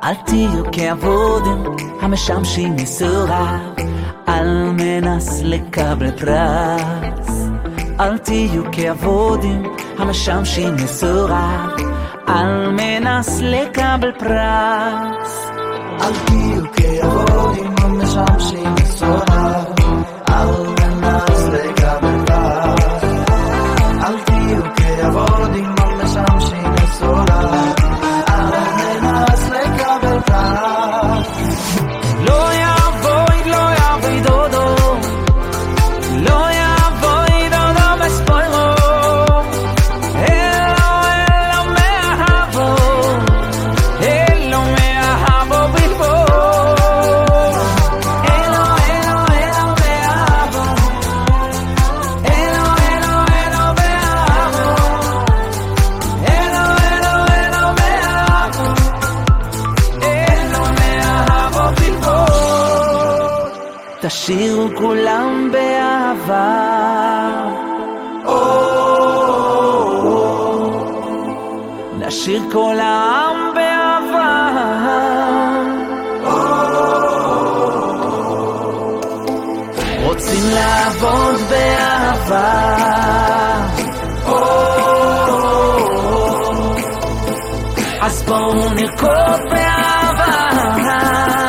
אל תהיו כעבודים המשמשים מסורב, אל מנס לקבל פרס. אל תהיו כעבודים המשמשים מסורב, אל מנס לקבל פרס. אל תהיו כעבודים המשמשים מסורב, אל מנס לקבל פרס. אל תהיו כעבודים המשמשים מסורב, אל מנס לקבל פרס. לא יעבוד דודו, לא יעבוד דודו בספוירו, אלו מאהבו, אלו מאהבו ביבו, אלו מאהבו, אלו מאהבו, אלו מאהבו ביבו. תשירו כולם באהבה, נשיר כל העם באהבה, רוצים לעבוד באהבה, אז בואו נרקוד באהבה.